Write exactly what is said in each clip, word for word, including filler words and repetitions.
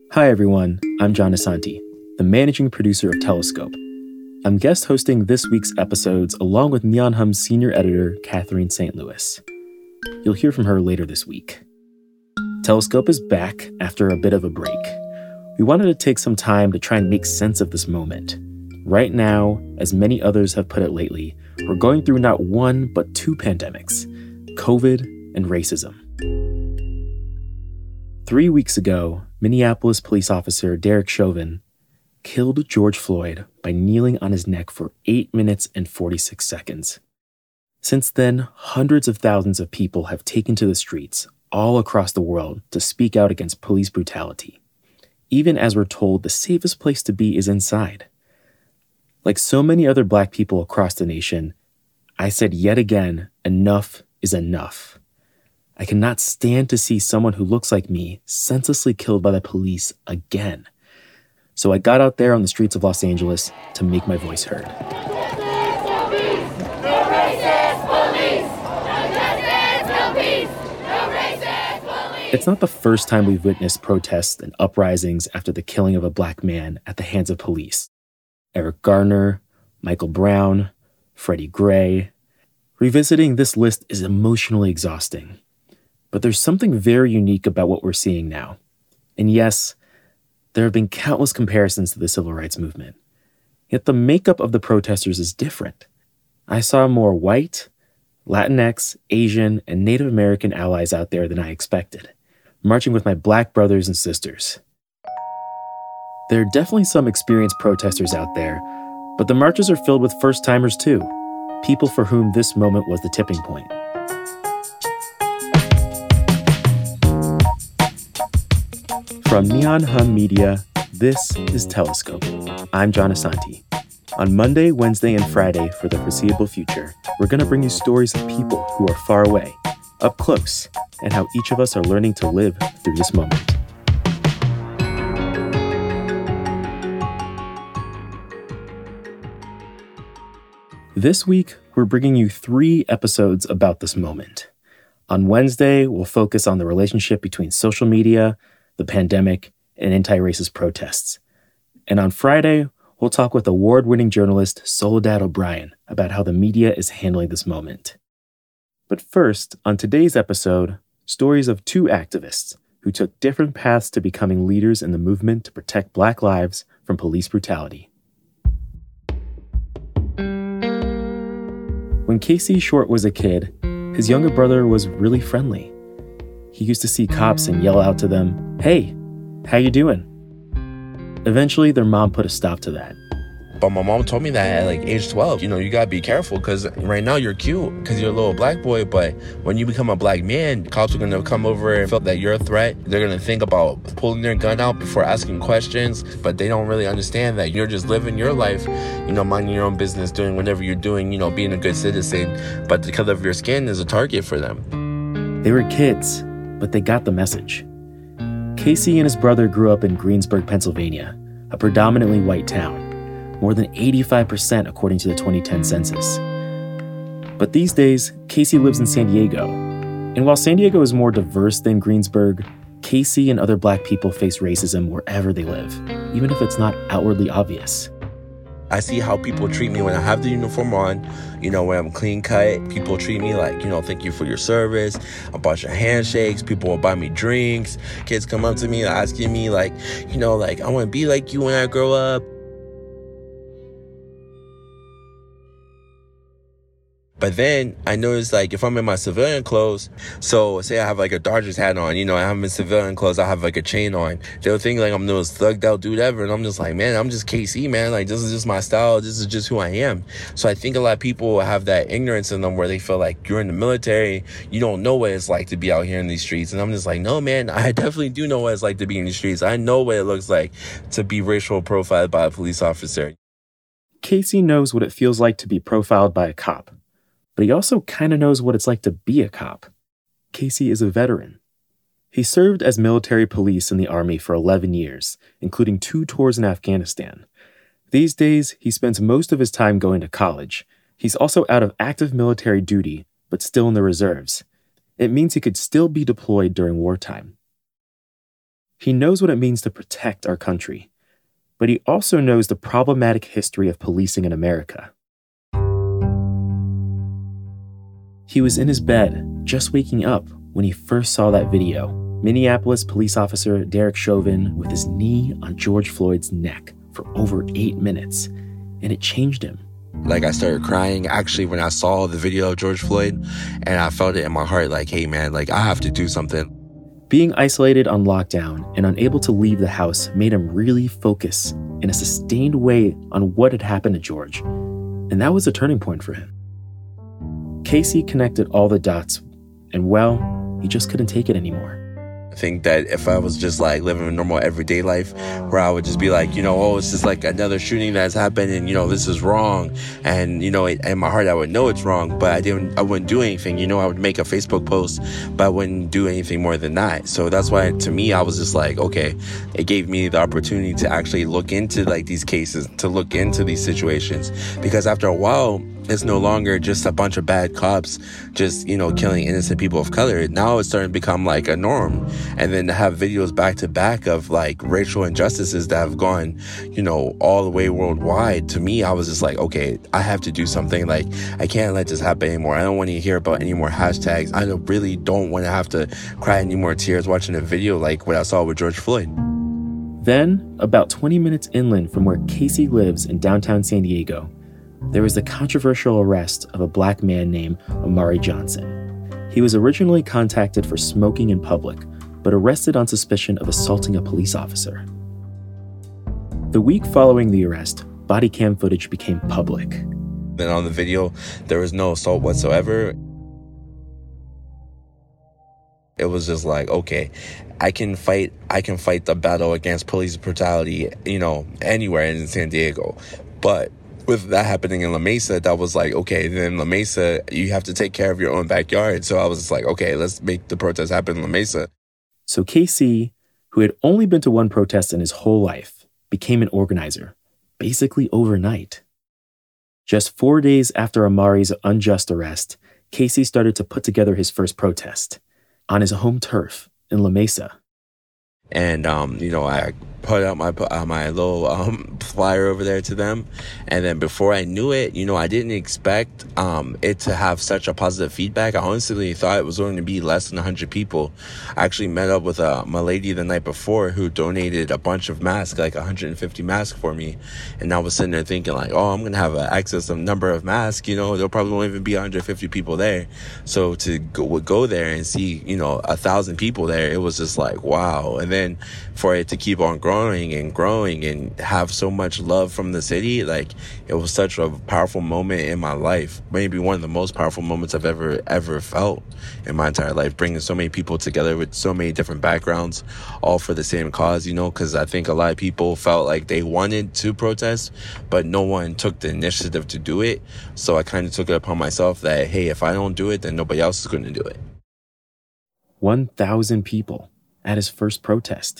Hi everyone, I'm John Asante, the managing producer of Telescope. I'm guest hosting this week's episodes along with Neon Hum's senior editor, Catherine Saint Louis. You'll hear from her later this week. Telescope is back after a bit of a break. We wanted to take some time to try and make sense of this moment. Right now, as many others have put it lately, we're going through not one, but two pandemics, COVID and racism. Three weeks ago, Minneapolis police officer Derek Chauvin killed George Floyd by kneeling on his neck for eight minutes and forty-six seconds. Since then, hundreds of thousands of people have taken to the streets all across the world to speak out against police brutality, even as we're told the safest place to be is inside. Like so many other Black people across the nation, I said yet again, enough is enough. I cannot stand to see someone who looks like me senselessly killed by the police again. So I got out there on the streets of Los Angeles to make my voice heard. It's not the first time we've witnessed protests and uprisings after the killing of a Black man at the hands of police. Eric Garner, Michael Brown, Freddie Gray. Revisiting this list is emotionally exhausting. But there's something very unique about what we're seeing now. And yes, there have been countless comparisons to the civil rights movement. Yet the makeup of the protesters is different. I saw more white, Latinx, Asian, and Native American allies out there than I expected, marching with my Black brothers and sisters. There are definitely some experienced protesters out there, but the marches are filled with first-timers too, people for whom this moment was the tipping point. From Neon Hum Media, this is Telescope. I'm John Asante. On Monday, Wednesday, and Friday for the foreseeable future, we're going to bring you stories of people who are far away, up close, and how each of us are learning to live through this moment. This week, we're bringing you three episodes about this moment. On Wednesday, we'll focus on the relationship between social media, the pandemic, and anti-racist protests. And on Friday, we'll talk with award-winning journalist Soledad O'Brien about how the media is handling this moment. But first, on today's episode, stories of two activists who took different paths to becoming leaders in the movement to protect Black lives from police brutality. When Casey Short was a kid, his younger brother was really friendly. He used to see cops and yell out to them, "Hey, how you doing?" Eventually, their mom put a stop to that. But my mom told me that at like age twelve, you know, you gotta be careful because right now you're cute because you're a little Black boy, but when you become a Black man, cops are gonna come over and feel that you're a threat. They're gonna think about pulling their gun out before asking questions, but they don't really understand that you're just living your life, you know, minding your own business, doing whatever you're doing, you know, being a good citizen, but the color of your skin is a target for them. They were kids, but they got the message. Casey and his brother grew up in Greensburg, Pennsylvania, a predominantly white town. More than eighty-five percent according to the twenty ten census. But these days, Casey lives in San Diego. And while San Diego is more diverse than Greensburg, Casey and other Black people face racism wherever they live, even if it's not outwardly obvious. I see how people treat me when I have the uniform on, you know, when I'm clean cut. People treat me like, you know, thank you for your service, a bunch of handshakes. People will buy me drinks. Kids come up to me asking me like, you know, like, I want to be like you when I grow up. But then I noticed, like, if I'm in my civilian clothes, so say I have, like, a Dodgers hat on, you know, I'm in civilian clothes, I have, like, a chain on. They'll think, like, I'm the most thugged out dude ever. And I'm just like, man, I'm just K C, man. Like, this is just my style. This is just who I am. So I think a lot of people have that ignorance in them where they feel like you're in the military, you don't know what it's like to be out here in these streets. And I'm just like, no, man, I definitely do know what it's like to be in the streets. I know what it looks like to be racial profiled by a police officer. Casey knows what it feels like to be profiled by a cop. But he also kind of knows what it's like to be a cop. Casey is a veteran. He served as military police in the Army for eleven years, including two tours in Afghanistan. These days, he spends most of his time going to college. He's also out of active military duty, but still in the reserves. It means he could still be deployed during wartime. He knows what it means to protect our country, but he also knows the problematic history of policing in America. He was in his bed, just waking up, when he first saw that video. Minneapolis police officer Derek Chauvin with his knee on George Floyd's neck for over eight minutes, and it changed him. Like, I started crying actually when I saw the video of George Floyd, and I felt it in my heart like, hey man, like I have to do something. Being isolated on lockdown and unable to leave the house made him really focus in a sustained way on what had happened to George, and that was a turning point for him. Casey connected all the dots, and well, he just couldn't take it anymore. I think that if I was just like living a normal everyday life where I would just be like, you know, oh, it's just like another shooting that's happened and, you know, this is wrong. And, you know, in my heart, I would know it's wrong, but I didn't, I wouldn't do anything. You know, I would make a Facebook post, but I wouldn't do anything more than that. So that's why, to me, I was just like, okay, it gave me the opportunity to actually look into like these cases, to look into these situations, because after a while, it's no longer just a bunch of bad cops just, you know, killing innocent people of color. Now it's starting to become like a norm. And then to have videos back to back of like racial injustices that have gone, you know, all the way worldwide. To me, I was just like, okay, I have to do something. Like, I can't let this happen anymore. I don't want to hear about any more hashtags. I don't, really don't want to have to cry any more tears watching a video like what I saw with George Floyd. Then, about twenty minutes inland from where Casey lives in downtown San Diego, there was the controversial arrest of a black man named Omari Johnson. He was originally contacted for smoking in public, but arrested on suspicion of assaulting a police officer. The week following the arrest, body cam footage became public. Then on the video, there was no assault whatsoever. It was just like, okay, I can fight, I can fight the battle against police brutality, you know, anywhere in San Diego. But with that happening in La Mesa, that was like, okay, then La Mesa, you have to take care of your own backyard. So I was just like, okay, let's make the protest happen in La Mesa. So Casey, who had only been to one protest in his whole life, became an organizer, basically overnight. Just four days after Omari's unjust arrest, Casey started to put together his first protest on his home turf in La Mesa. And, um, you know, I put out my uh, my little um, flyer over there to them. And then before I knew it, you know, I didn't expect um, it to have such a positive feedback. I honestly thought it was going to be less than one hundred people. I actually met up with uh, my lady the night before who donated a bunch of masks, like one hundred fifty masks for me. And I was sitting there thinking like, oh, I'm going to have an excess of number of masks. You know, there probably won't even be one hundred fifty people there. So to go, go there and see, you know, a thousand people there, it was just like, wow. And then for it to keep on growing and growing and have so much love from the city, like, it was such a powerful moment in my life. Maybe one of the most powerful moments I've ever, ever felt in my entire life, bringing so many people together with so many different backgrounds, all for the same cause, you know, because I think a lot of people felt like they wanted to protest, but no one took the initiative to do it. So I kind of took it upon myself that, hey, if I don't do it, then nobody else is going to do it. one thousand people at his first protest.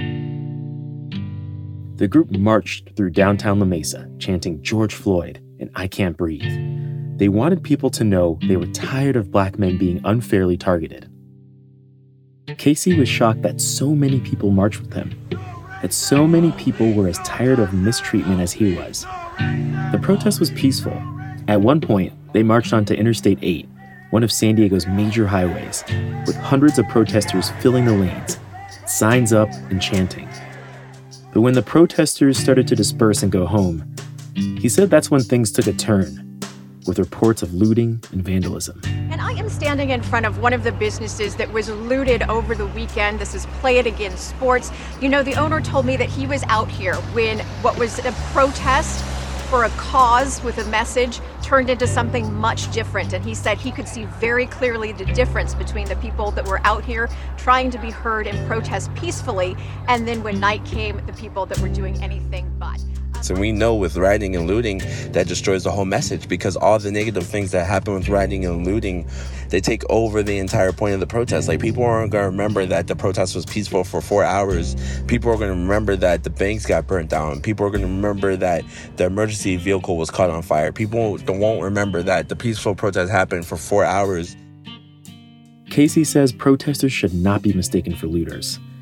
The group marched through downtown La Mesa, chanting George Floyd and I Can't Breathe. They wanted people to know they were tired of black men being unfairly targeted. Casey was shocked that so many people marched with him, that so many people were as tired of mistreatment as he was. The protest was peaceful. At one point, they marched onto Interstate eight, one of San Diego's major highways, with hundreds of protesters filling the lanes, signs up and chanting. But when the protesters started to disperse and go home, he said that's when things took a turn, with reports of looting and vandalism. And I am standing in front of one of the businesses that was looted over the weekend. This is Play It Again Sports. You know, the owner told me that he was out here when what was a protest for a cause with a message turned into something much different. And he said he could see very clearly the difference between the people that were out here trying to be heard and protest peacefully, and then when night came, the people that were doing anything but. So we know with rioting and looting, that destroys the whole message, because all the negative things that happen with rioting and looting, they take over the entire point of the protest. Like, people aren't going to remember that the protest was peaceful for four hours. People are going to remember that the banks got burnt down. People are going to remember that the emergency vehicle was caught on fire. People won't remember that the peaceful protest happened for four hours. Casey says protesters should not be mistaken for looters.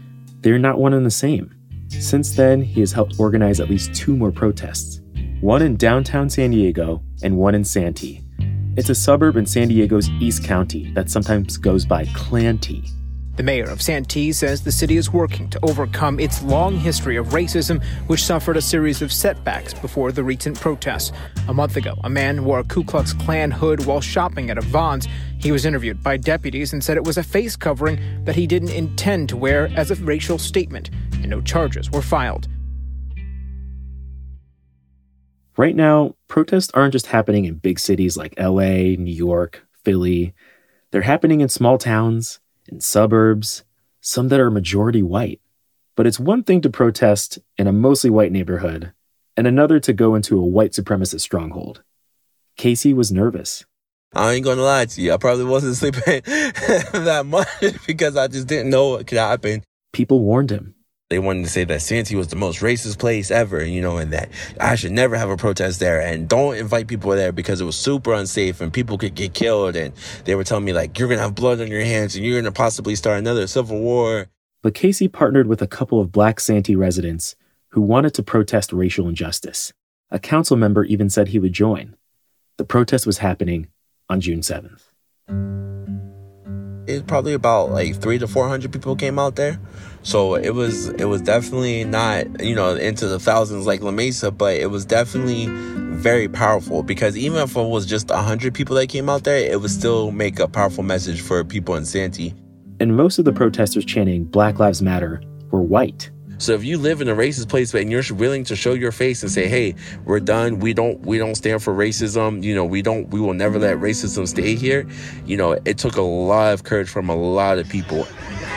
they're not one and the same. Since then, he has helped organize at least two more protests, one in downtown San Diego and one in Santee. It's a suburb in San Diego's East County that sometimes goes by Clanty. The mayor of Santee says the city is working to overcome its long history of racism, which suffered a series of setbacks before the recent protests. A month ago, a man wore a Ku Klux Klan hood while shopping at a Vons. He was interviewed by deputies and said it was a face covering that he didn't intend to wear as a racial statement, and no charges were filed. Right now, protests aren't just happening in big cities like L A, New York, Philly. They're happening in small towns, in suburbs, some that are majority white. But it's one thing to protest in a mostly white neighborhood, and another to go into a white supremacist stronghold. Casey was nervous. I ain't gonna lie to you, I probably wasn't sleeping that much because I just didn't know what could happen. People warned him. They wanted to say that Santee was the most racist place ever, you know, and that I should never have a protest there and don't invite people there because it was super unsafe and people could get killed. And they were telling me, like, you're going to have blood on your hands and you're going to possibly start another civil war. But Casey partnered with a couple of Black Santee residents who wanted to protest racial injustice. A council member even said he would join. The protest was happening on June seventh. It was probably about like three to four hundred people came out there. So it was it was definitely not, you know, into the thousands like La Mesa, but it was definitely very powerful because even if it was just one hundred people that came out there, it would still make a powerful message for people in Santee. And most of the protesters chanting Black Lives Matter were white. So if you live in a racist place and you're willing to show your face and say, hey, we're done, we don't we don't stand for racism, you know, we don't we will never let racism stay here, you know, it took a lot of courage from a lot of people.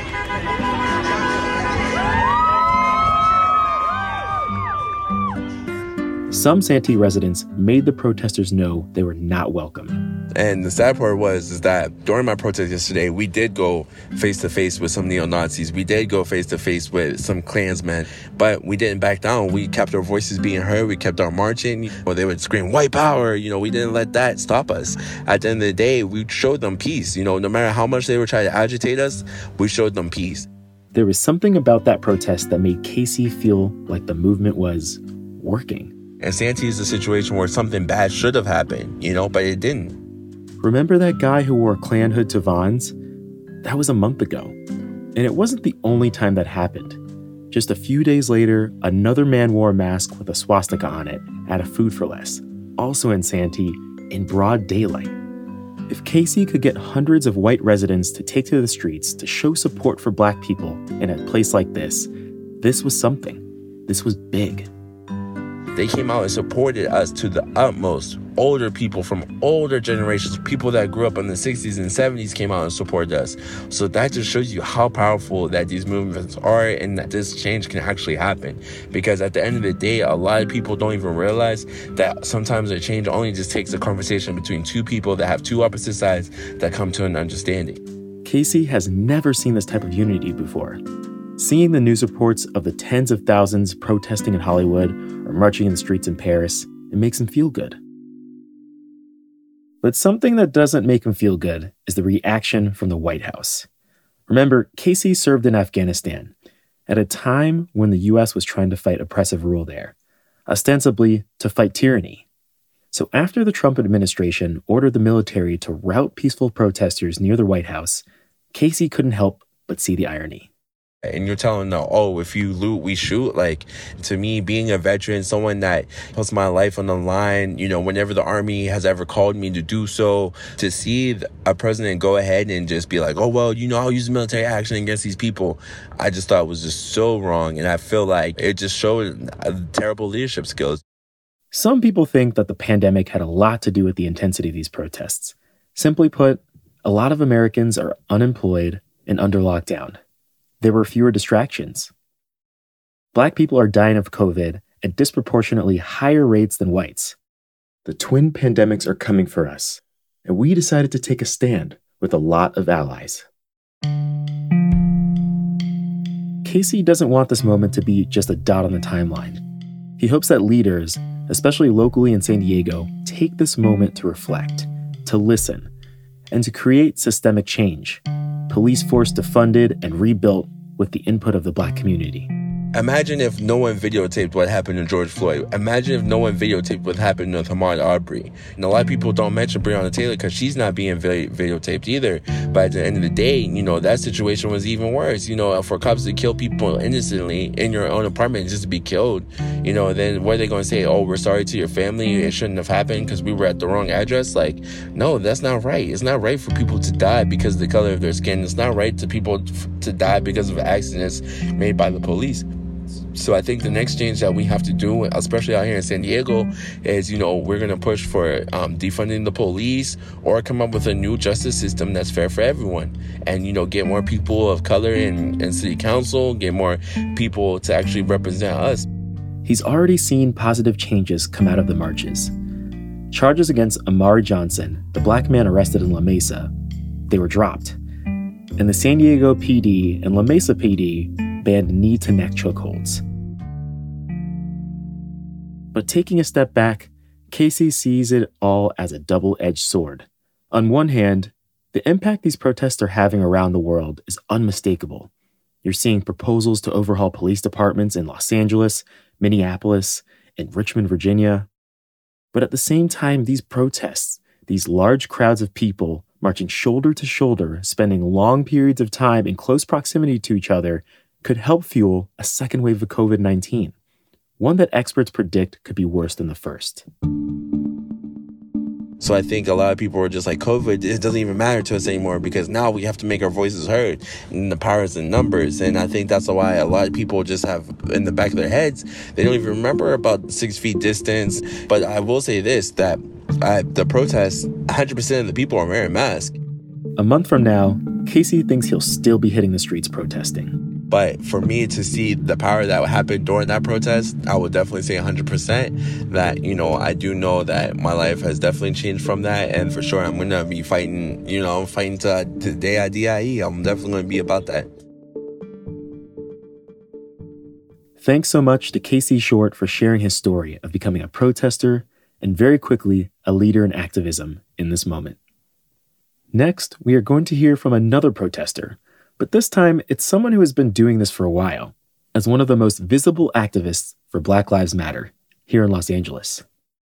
Some Santee residents made the protesters know they were not welcome. And the sad part was is that during my protest yesterday, we did go face-to-face with some neo-Nazis. We did go face-to-face with some Klansmen, but we didn't back down. We kept our voices being heard. We kept our marching. Well, they would scream, white power. You know, we didn't let that stop us. At the end of the day, we showed them peace. You know, no matter how much they were trying to agitate us, we showed them peace. There was something about that protest that made Casey feel like the movement was working. And Santee is a situation where something bad should have happened, you know, but it didn't. Remember that guy who wore a Klan hood to Vons? That was a month ago. And it wasn't the only time that happened. Just a few days later, another man wore a mask with a swastika on it at a Food for Less, also in Santee, in broad daylight. If Casey could get hundreds of white residents to take to the streets to show support for Black people in a place like this, this was something. This was big. They came out and supported us to the utmost. Older people from older generations, people that grew up in the sixties and seventies came out and supported us. So that just shows you how powerful that these movements are and that this change can actually happen. Because at the end of the day, a lot of people don't even realize that sometimes a change only just takes a conversation between two people that have two opposite sides that come to an understanding. Casey has never seen this type of unity before. Seeing the news reports of the tens of thousands protesting in Hollywood or marching in the streets in Paris, it makes him feel good. But something that doesn't make him feel good is the reaction from the White House. Remember, Casey served in Afghanistan at a time when the U S was trying to fight oppressive rule there, ostensibly to fight tyranny. So after the Trump administration ordered the military to rout peaceful protesters near the White House, Casey couldn't help but see the irony. And you're telling them, oh, if you loot, we shoot. Like, to me, being a veteran, someone that puts my life on the line, you know, whenever the Army has ever called me to do so, to see a president go ahead and just be like, oh, well, you know, I'll use military action against these people, I just thought it was just so wrong. And I feel like it just showed terrible leadership skills. Some people think that the pandemic had a lot to do with the intensity of these protests. Simply put, a lot of Americans are unemployed and under lockdown. There were fewer distractions. Black people are dying of COVID at disproportionately higher rates than whites. The twin pandemics are coming for us, and we decided to take a stand with a lot of allies. Casey doesn't want this moment to be just a dot on the timeline. He hopes that leaders, especially locally in San Diego, take this moment to reflect, to listen, and to create systemic change. Police force defunded and rebuilt, with the input of the Black community. Imagine if no one videotaped what happened to George Floyd. Imagine if no one videotaped what happened to Ahmaud Arbery. And a lot of people don't mention Breonna Taylor because she's not being vi- videotaped either. But at the end of the day, you know, that situation was even worse. You know, for cops to kill people innocently in your own apartment just to be killed, you know, then what are they going to say? Oh, we're sorry to your family. It shouldn't have happened because we were at the wrong address. Like, no, that's not right. It's not right for people to die because of the color of their skin. It's not right to people to die because of accidents made by the police. So I think the next change that we have to do, especially out here in San Diego, is, you know, we're going to push for um, defunding the police or come up with a new justice system that's fair for everyone. And, you know, get more people of color in, in city council, get more people to actually represent us. He's already seen positive changes come out of the marches. Charges against Amari Johnson, the Black man arrested in La Mesa, they were dropped. And the San Diego P D and La Mesa P D banned knee-to-neck chokeholds. But taking a step back, Casey sees it all as a double-edged sword. On one hand, the impact these protests are having around the world is unmistakable. You're seeing proposals to overhaul police departments in Los Angeles, Minneapolis, and Richmond, Virginia. But at the same time, these protests, these large crowds of people marching shoulder to shoulder, spending long periods of time in close proximity to each other, could help fuel a second wave of covid nineteen, one that experts predict could be worse than the first. So I think a lot of people are just like, COVID, it doesn't even matter to us anymore because now we have to make our voices heard, and the power is in numbers. And I think that's why a lot of people just have in the back of their heads, they don't even remember about six feet distance. But I will say this, that at the protests, one hundred percent of the people are wearing masks. A month from now, Casey thinks he'll still be hitting the streets protesting. But for me to see the power that happened during that protest, I would definitely say one hundred percent that, you know, I do know that my life has definitely changed from that. And for sure, I'm going to be fighting, you know, fighting to, to the day I die. I'm definitely going to be about that. Thanks so much to Casey Short for sharing his story of becoming a protester and very quickly a leader in activism in this moment. Next, we are going to hear from another protester, but this time it's someone who has been doing this for a while, as one of the most visible activists for Black Lives Matter here in Los Angeles.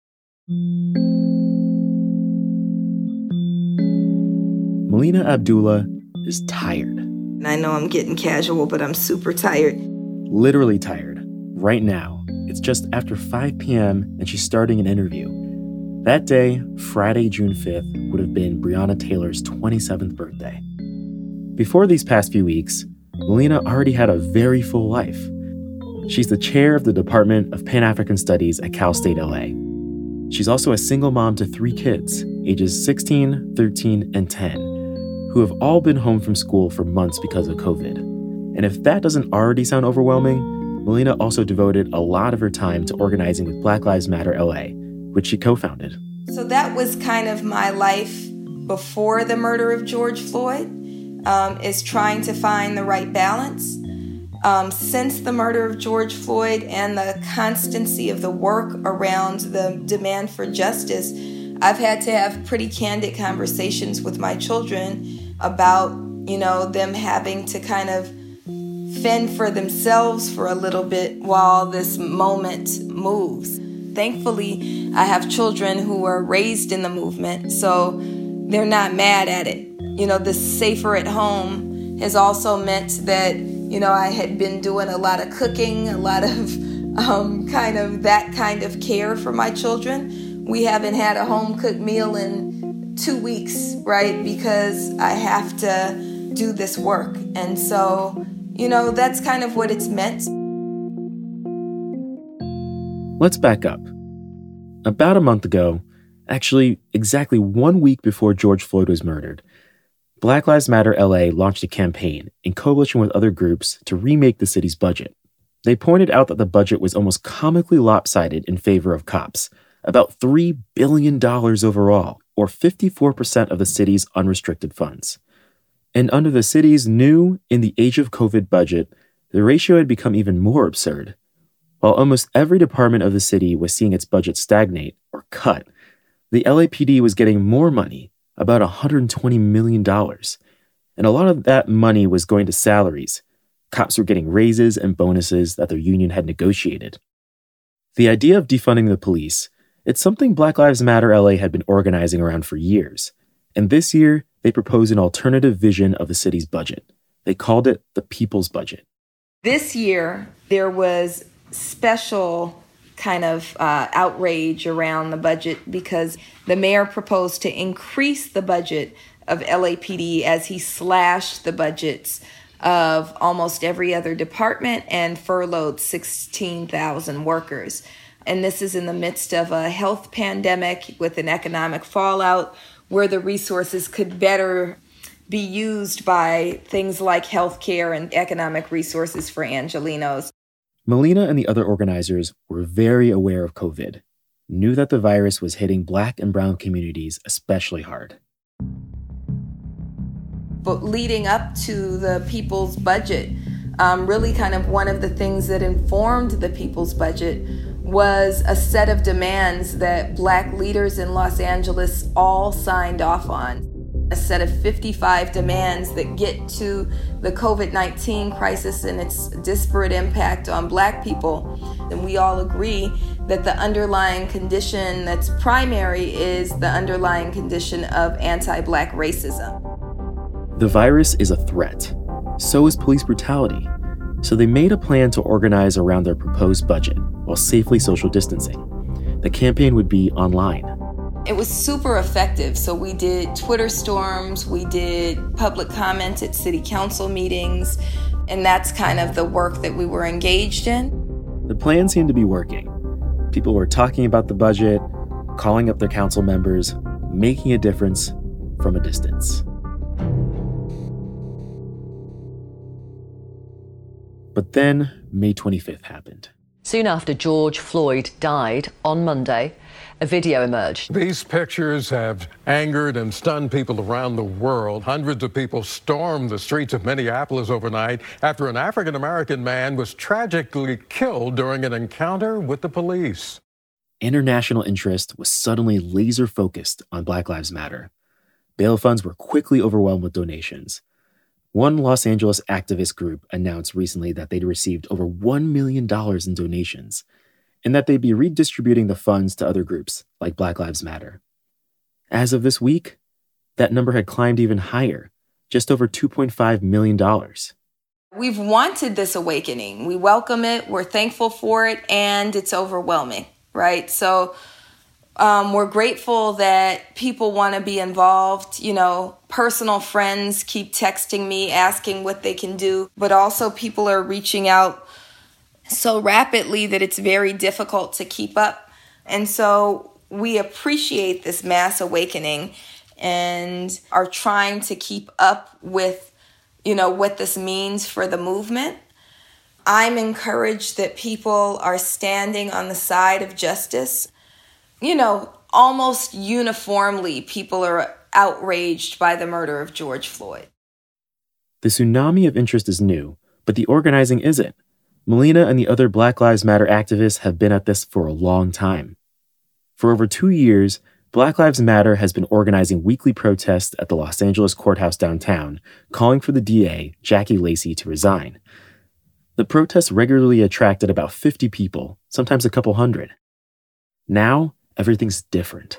Melina Abdullah is tired. I know I'm getting casual, but I'm super tired. Literally tired. Right now, it's just after five p.m. and she's starting an interview. That day, Friday, June fifth, would have been Breonna Taylor's twenty-seventh birthday. Before these past few weeks, Melina already had a very full life. She's the chair of the Department of Pan-African Studies at Cal State L A. She's also a single mom to three kids, ages sixteen, thirteen, and ten, who have all been home from school for months because of COVID. And if that doesn't already sound overwhelming, Melina also devoted a lot of her time to organizing with Black Lives Matter L A, which she co-founded. So that was kind of my life before the murder of George Floyd, um, is trying to find the right balance. Um, since the murder of George Floyd and the constancy of the work around the demand for justice, I've had to have pretty candid conversations with my children about, you know, them having to kind of fend for themselves for a little bit while this moment moves. Thankfully, I have children who were raised in the movement, so they're not mad at it. You know, the safer at home has also meant that, you know, I had been doing a lot of cooking, a lot of um, kind of that kind of care for my children. We haven't had a home-cooked meal in two weeks, right, because I have to do this work. And so, you know, that's kind of what it's meant. Let's back up. About a month ago, actually exactly one week before George Floyd was murdered, Black Lives Matter L A launched a campaign in coalition with other groups to remake the city's budget. They pointed out that the budget was almost comically lopsided in favor of cops, about three billion dollars overall, or fifty-four percent of the city's unrestricted funds. And under the city's new, in the age of COVID budget, the ratio had become even more absurd. While almost every department of the city was seeing its budget stagnate or cut, the L A P D was getting more money, about one hundred twenty million dollars. And a lot of that money was going to salaries, Cops were getting raises and bonuses that their union had negotiated. The idea of defunding the police, it's something Black Lives Matter L A had been organizing around for years. And this year, they proposed an alternative vision of the city's budget. They called it the People's Budget. This year, there was special kind of uh, outrage around the budget because the mayor proposed to increase the budget of L A P D as he slashed the budgets of almost every other department and furloughed sixteen thousand workers. And this is in the midst of a health pandemic with an economic fallout where the resources could better be used by things like healthcare and economic resources for Angelenos. Melina and the other organizers were very aware of COVID, knew that the virus was hitting Black and Brown communities especially hard. But leading up to the People's Budget, um, really kind of one of the things that informed the People's Budget was a set of demands that Black leaders in Los Angeles all signed off on. A set of fifty-five demands that get to the COVID nineteen crisis and its disparate impact on Black people. And we all agree that the underlying condition that's primary is the underlying condition of anti-Black racism. The virus is a threat. So is police brutality. So they made a plan to organize around their proposed budget while safely social distancing. The campaign would be online. It was super effective. So we did Twitter storms, we did public comment at city council meetings, and that's kind of the work that we were engaged in. The plan seemed to be working. People were talking about the budget, calling up their council members, making a difference from a distance. But then May twenty-fifth happened. Soon after George Floyd died on Monday, a video emerged. These pictures have angered and stunned people around the world. Hundreds of people stormed the streets of Minneapolis overnight after an African-American man was tragically killed during an encounter with the police. International interest was suddenly laser-focused on Black Lives Matter. Bail funds were quickly overwhelmed with donations. One Los Angeles activist group announced recently that they'd received over one million dollars in donations, and that they'd be redistributing the funds to other groups like Black Lives Matter. As of this week, that number had climbed even higher, just over two point five million dollars. We've wanted this awakening. We welcome it, we're thankful for it, and it's overwhelming, right? So um, we're grateful that people want to be involved. You know, personal friends keep texting me, asking what they can do, but also people are reaching out so rapidly that it's very difficult to keep up. And so we appreciate this mass awakening and are trying to keep up with, you know, what this means for the movement. I'm encouraged that people are standing on the side of justice. You know, almost uniformly, people are outraged by the murder of George Floyd. The tsunami of interest is new, but the organizing isn't. Melina and the other Black Lives Matter activists have been at this for a long time. For over two years, Black Lives Matter has been organizing weekly protests at the Los Angeles courthouse downtown, calling for the D A, Jackie Lacey, to resign. The protests regularly attracted about fifty people, sometimes a couple hundred. Now, everything's different.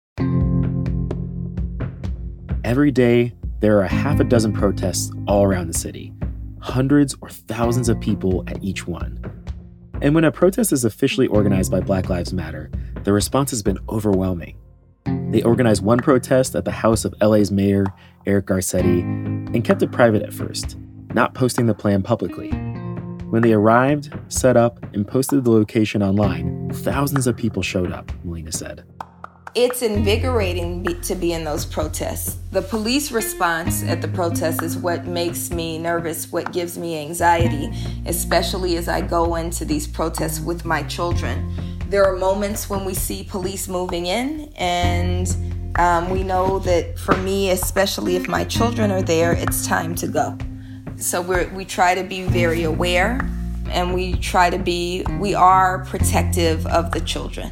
Every day, there are a half a dozen protests all around the city. Hundreds or thousands of people at each one. And when a protest is officially organized by Black Lives Matter, the response has been overwhelming. They organized one protest at the house of L A's mayor, Eric Garcetti, and kept it private at first, not posting the plan publicly. When they arrived, set up, and posted the location online, thousands of people showed up, Melina said. It's invigorating be- to be in those protests. The police response at the protests is what makes me nervous, what gives me anxiety, especially as I go into these protests with my children. There are moments when we see police moving in, and um, we know that for me, especially if my children are there, it's time to go. So we're, we try to be very aware, and we try to be, we are protective of the children.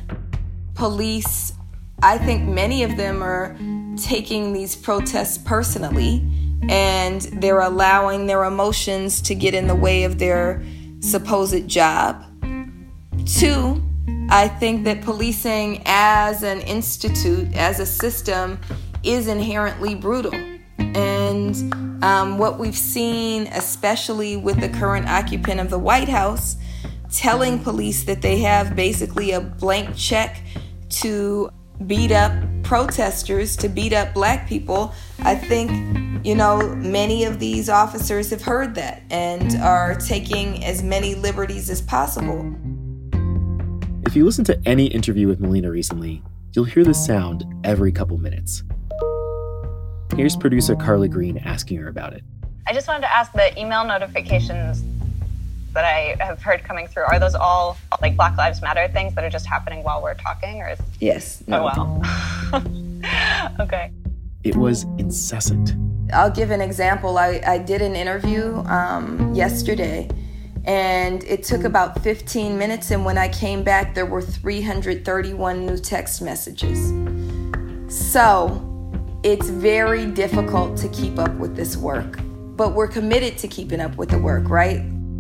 Police, I think many of them are taking these protests personally, and they're allowing their emotions to get in the way of their supposed job. Two, I think that policing as an institute, as a system, is inherently brutal. And um, what we've seen, especially with the current occupant of the White House, telling police that they have basically a blank check to beat up protesters, to beat up black people, I think, you know, many of these officers have heard that and are taking as many liberties as possible. If you listen to any interview with Melina recently, you'll hear this sound every couple minutes. Here's producer Carly Green asking her about it. I just wanted to ask, the email notifications that I have heard coming through, are those all like Black Lives Matter things that are just happening while we're talking, or is... Yes. No. Oh, wow. Okay. It was incessant. I'll give an example. I, I did an interview um, yesterday, and it took about fifteen minutes, and when I came back, there were three hundred thirty-one new text messages. So it's very difficult to keep up with this work, but we're committed to keeping up with the work, right?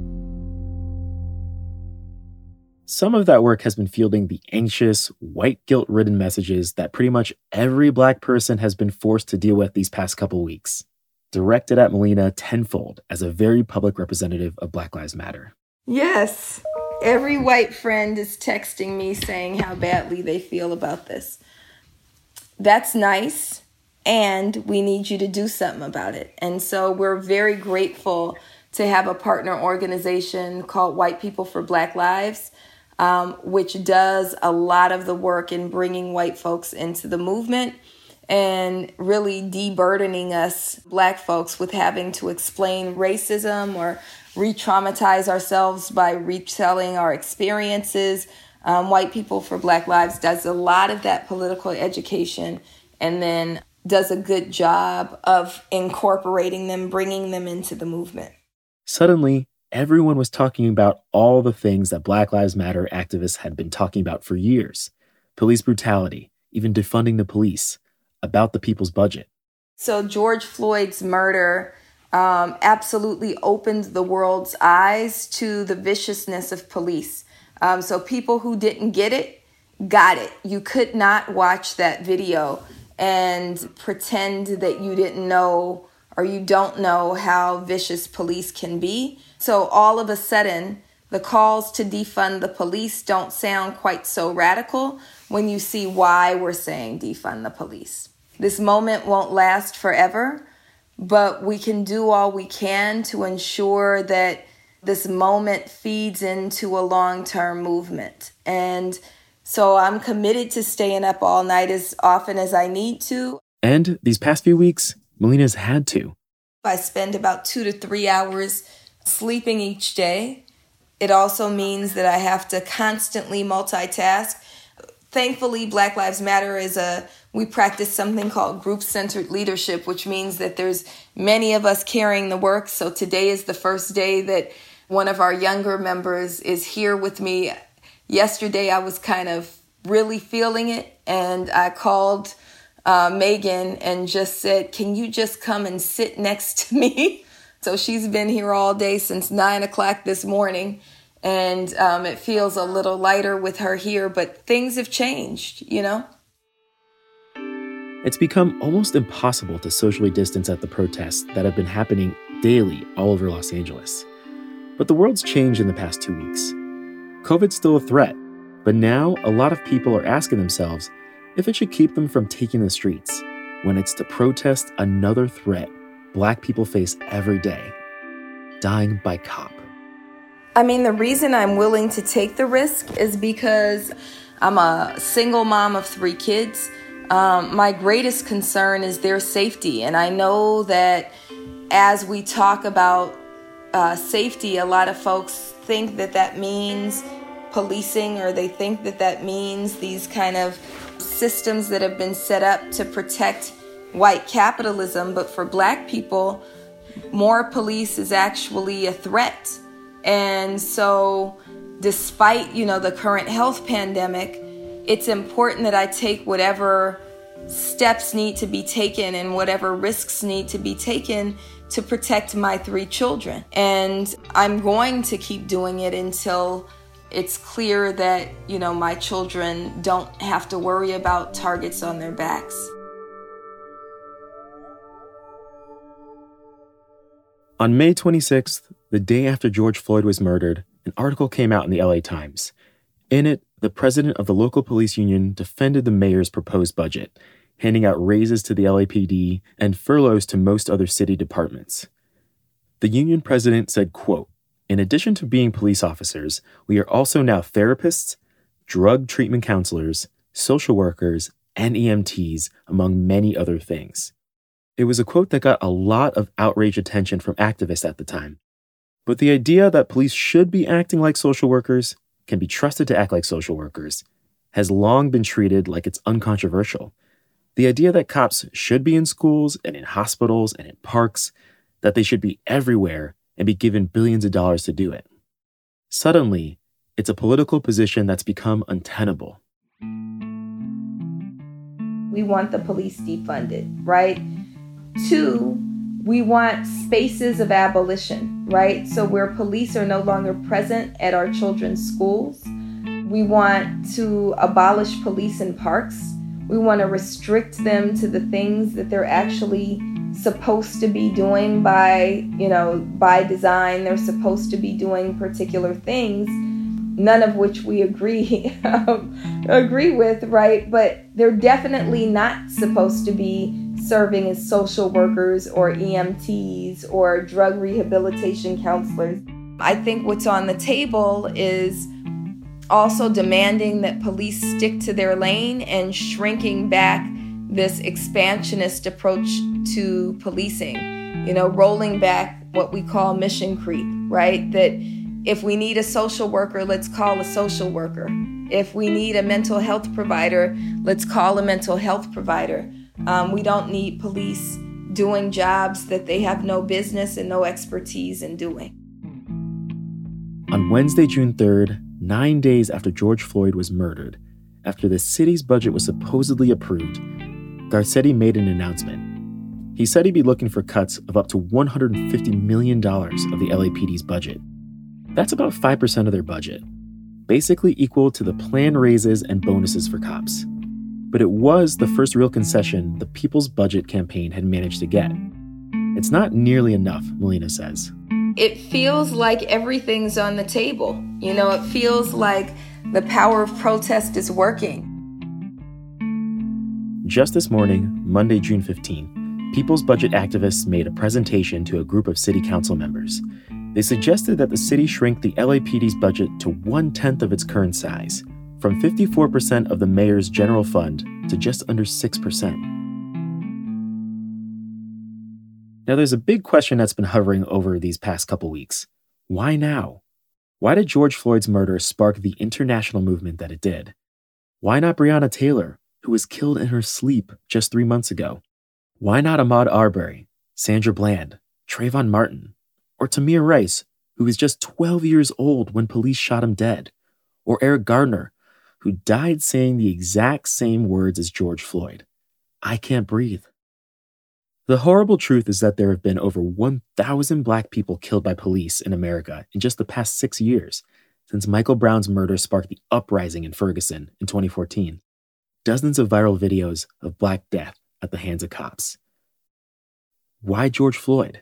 Some of that work has been fielding the anxious, white guilt-ridden messages that pretty much every Black person has been forced to deal with these past couple weeks, directed at Melina tenfold as a very public representative of Black Lives Matter. Yes. Every white friend is texting me saying how badly they feel about this. That's nice, and we need you to do something about it. And so we're very grateful to have a partner organization called White People for Black Lives, Um, which does a lot of the work in bringing white folks into the movement and really de-burdening us Black folks with having to explain racism or re-traumatize ourselves by retelling our experiences. Um, White People for Black Lives does a lot of that political education and then does a good job of incorporating them, bringing them into the movement. Suddenly, everyone was talking about all the things that Black Lives Matter activists had been talking about for years. Police brutality, even defunding the police, about the people's budget. So George Floyd's murder um, absolutely opened the world's eyes to the viciousness of police. Um, so people who didn't get it, got it. You could not watch that video and pretend that you didn't know or you don't know how vicious police can be. So all of a sudden, the calls to defund the police don't sound quite so radical when you see why we're saying defund the police. This moment won't last forever, but we can do all we can to ensure that this moment feeds into a long-term movement. And so I'm committed to staying up all night as often as I need to. And these past few weeks, Melina's had to. I spend about two to three hours sleeping each day. It also means that I have to constantly multitask. Thankfully, Black Lives Matter is a, we practice something called group-centered leadership, which means that there's many of us carrying the work. So today is the first day that one of our younger members is here with me. Yesterday, I was kind of really feeling it, and I called uh, Megan and just said, can you just come and sit next to me? So she's been here all day since nine o'clock this morning, and um, it feels a little lighter with her here, but things have changed, you know? It's become almost impossible to socially distance at the protests that have been happening daily all over Los Angeles. But the world's changed in the past two weeks. COVID's still a threat, but now a lot of people are asking themselves if it should keep them from taking the streets when it's to protest another threat Black people face every day, dying by cop. I mean, the reason I'm willing to take the risk is because I'm a single mom of three kids. Um, my greatest concern is their safety. And I know that as we talk about uh, safety, a lot of folks think that that means policing, or they think that that means these kind of systems that have been set up to protect white capitalism. But for Black people, more police is actually a threat. And so despite, you know, the current health pandemic, it's important that I take whatever steps need to be taken and whatever risks need to be taken to protect my three children. And I'm going to keep doing it until it's clear that, you know, my children don't have to worry about targets on their backs. On May twenty-sixth, the day after George Floyd was murdered, an article came out in the L A Times. In it, the president of the local police union defended the mayor's proposed budget, handing out raises to the L A P D and furloughs to most other city departments. The union president said, quote, "In addition to being police officers, we are also now therapists, drug treatment counselors, social workers, and E M Ts, among many other things." It was a quote that got a lot of outrage attention from activists at the time. But the idea that police should be acting like social workers, can be trusted to act like social workers, has long been treated like it's uncontroversial. The idea that cops should be in schools and in hospitals and in parks, that they should be everywhere and be given billions of dollars to do it. Suddenly, it's a political position that's become untenable. We want the police defunded, right? Two, we want spaces of abolition, right? So where police are no longer present at our children's schools. We want to abolish police in parks. We want to restrict them to the things that they're actually supposed to be doing by, you know, by design. They're supposed to be doing particular things, none of which we agree agree with, right? But they're definitely not supposed to be serving as social workers or E M Ts or drug rehabilitation counselors. I think what's on the table is also demanding that police stick to their lane and shrinking back this expansionist approach to policing, you know, rolling back what we call mission creep, right? That if we need a social worker, let's call a social worker. If we need a mental health provider, let's call a mental health provider. Um, we don't need police doing jobs that they have no business and no expertise in doing. On Wednesday, June third, nine days after George Floyd was murdered, after the city's budget was supposedly approved, Garcetti made an announcement. He said he'd be looking for cuts of up to one hundred fifty million dollars of the L A P D's budget. That's about five percent of their budget, basically equal to the planned raises and bonuses for cops. But it was the first real concession the People's Budget campaign had managed to get. It's not nearly enough, Melina says. It feels like everything's on the table. You know, it feels like the power of protest is working. Just this morning, Monday, June fifteenth, People's Budget activists made a presentation to a group of city council members. They suggested that the city shrink the L A P D's budget to one-tenth of its current size, from fifty-four percent of the mayor's general fund to just under six percent. Now, there's a big question that's been hovering over these past couple weeks. Why now? Why did George Floyd's murder spark the international movement that it did? Why not Breonna Taylor, who was killed in her sleep just three months ago? Why not Ahmaud Arbery, Sandra Bland, Trayvon Martin, or Tamir Rice, who was just twelve years old when police shot him dead? Or Eric Gardner, who died saying the exact same words as George Floyd, "I can't breathe." The horrible truth is that there have been over one thousand Black people killed by police in America in just the past six years, since Michael Brown's murder sparked the uprising in Ferguson in twenty fourteen. Dozens of viral videos of Black death at the hands of cops. Why George Floyd?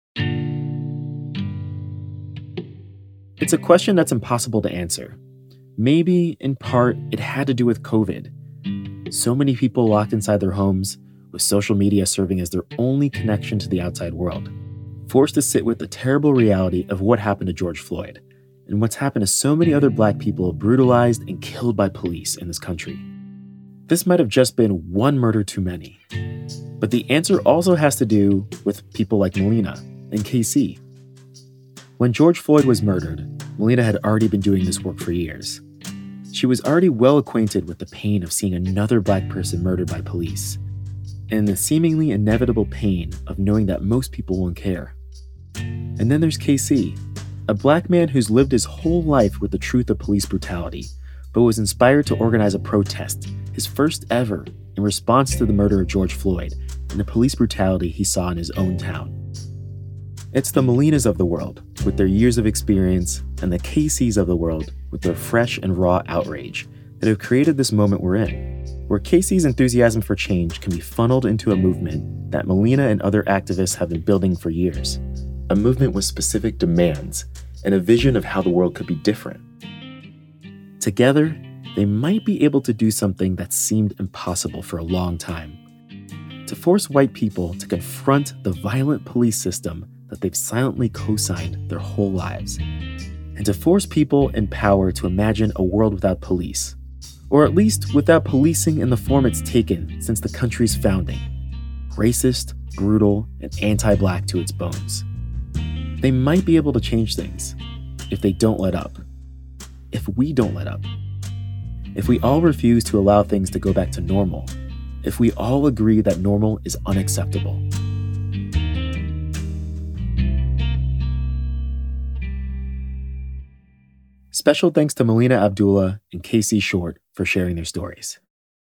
It's a question that's impossible to answer. Maybe, in part, it had to do with COVID. So many people locked inside their homes, with social media serving as their only connection to the outside world, forced to sit with the terrible reality of what happened to George Floyd, and what's happened to so many other Black people brutalized and killed by police in this country. This might have just been one murder too many. But the answer also has to do with people like Melina and K C. When George Floyd was murdered, Melina had already been doing this work for years. She was already well acquainted with the pain of seeing another Black person murdered by police, and the seemingly inevitable pain of knowing that most people won't care. And then there's K C, a Black man who's lived his whole life with the truth of police brutality, but was inspired to organize a protest, his first ever, in response to the murder of George Floyd and the police brutality he saw in his own town. It's the Molinas of the world, with their years of experience, and the Caseys of the world, with their fresh and raw outrage, that have created this moment we're in, where Casey's enthusiasm for change can be funneled into a movement that Molina and other activists have been building for years. A movement with specific demands and a vision of how the world could be different. Together, they might be able to do something that seemed impossible for a long time. To force white people to confront the violent police system that they've silently co-signed their whole lives. And to force people in power to imagine a world without police. Or at least without policing in the form it's taken since the country's founding. Racist, brutal, and anti-black to its bones. They might be able to change things if they don't let up. If we don't let up. If we all refuse to allow things to go back to normal. If we all agree that normal is unacceptable. Special thanks to Melina Abdullah and Casey Short for sharing their stories.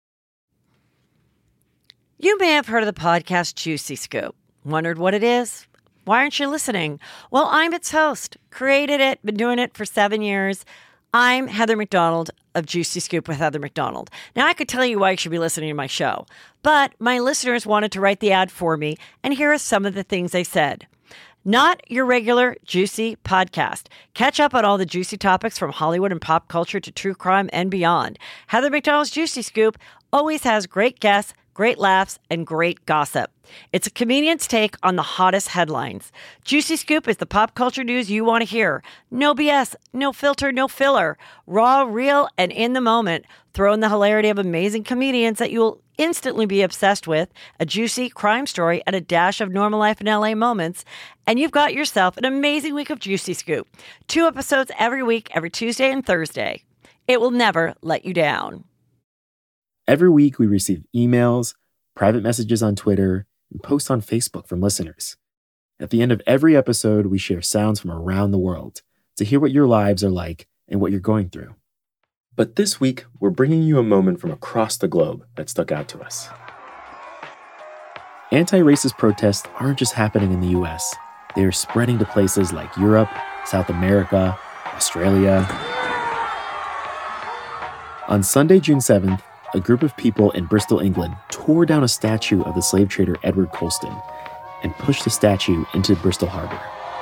You may have heard of the podcast Juicy Scoop. Wondered what it is? Why aren't you listening? Well, I'm its host. Created it, been doing it for seven years. I'm Heather McDonald of Juicy Scoop with Heather McDonald. Now, I could tell you why you should be listening to my show, but my listeners wanted to write the ad for me, and here are some of the things they said. Not your regular juicy podcast. Catch up on all the juicy topics from Hollywood and pop culture to true crime and beyond. Heather McDonald's Juicy Scoop always has great guests, great laughs, and great gossip. It's a comedian's take on the hottest headlines. Juicy Scoop is the pop culture news you want to hear. No B S, no filter, no filler. Raw, real, and in the moment. Throw in the hilarity of amazing comedians that you will instantly be obsessed with, a juicy crime story, and a dash of normal life in L A moments, and you've got yourself an amazing week of Juicy Scoop. Two episodes every week, every Tuesday and Thursday. It will never let you down. Every week we receive emails, private messages on Twitter, and posts on Facebook from listeners. At the end of every episode, we share sounds from around the world to hear what your lives are like and what you're going through. But this week, we're bringing you a moment from across the globe that stuck out to us. Anti-racist protests aren't just happening in the U S. They are spreading to places like Europe, South America, Australia. On Sunday, June seventh, a group of people in Bristol, England, tore down a statue of the slave trader Edward Colston and pushed the statue into Bristol Harbor.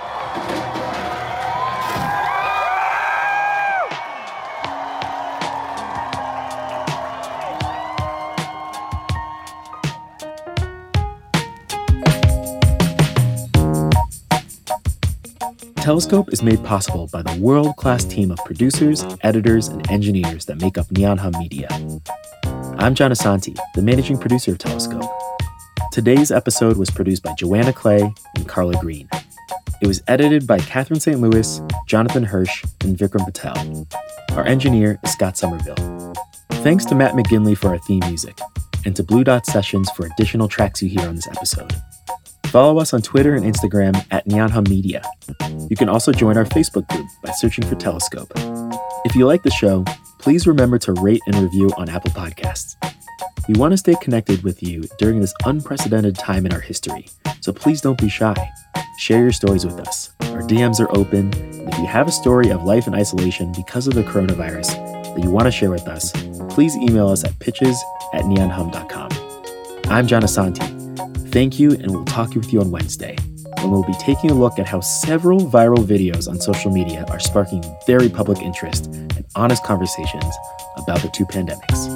Telescope is made possible by the world-class team of producers, editors, and engineers that make up Neon Hum Media. I'm John Asante, the managing producer of Telescope. Today's episode was produced by Joanna Clay and Carla Green. It was edited by Catherine Saint Louis, Jonathan Hirsch, and Vikram Patel. Our engineer is Scott Somerville. Thanks to Matt McGinley for our theme music, and to Blue Dot Sessions for additional tracks you hear on this episode. Follow us on Twitter and Instagram at Neon Hum Media. You can also join our Facebook group by searching for Telescope. If you like the show, please remember to rate and review on Apple Podcasts. We want to stay connected with you during this unprecedented time in our history, so please don't be shy. Share your stories with us. Our D Ms are open, and if you have a story of life in isolation because of the coronavirus that you want to share with us, please email us at pitches at neon hum dot com. I'm John Asante. Thank you, and we'll talk with you on Wednesday, when we'll be taking a look at how several viral videos on social media are sparking very public interest and honest conversations about the two pandemics.